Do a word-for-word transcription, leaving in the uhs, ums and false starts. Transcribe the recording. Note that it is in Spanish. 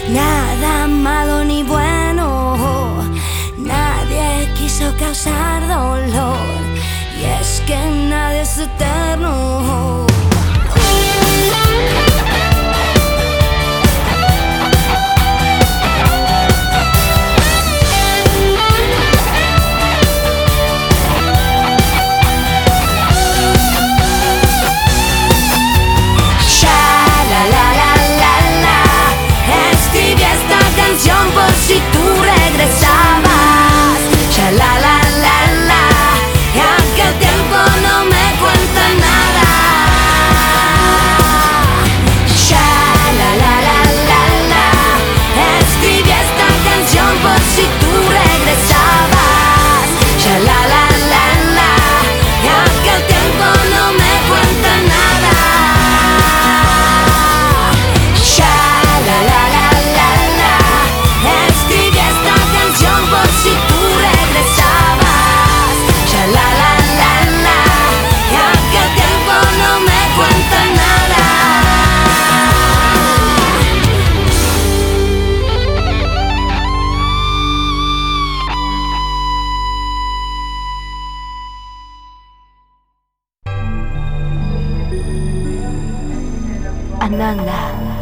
nada malo ni bueno, nadie quiso causar dolor, y es que nadie es eterno. Por si tú regresabas, cha la la la la, y aquel tiempo no me cuenta nada. Cha la la la la la, escribí esta canción por si tú regresabas, cha la la la la, y aquel tiempo no me cuenta nada. Cha la la la la la, escribí esta canción por si tú regresabas, cha la la la la, y aquel tiempo no me cuenta nada. Ananda.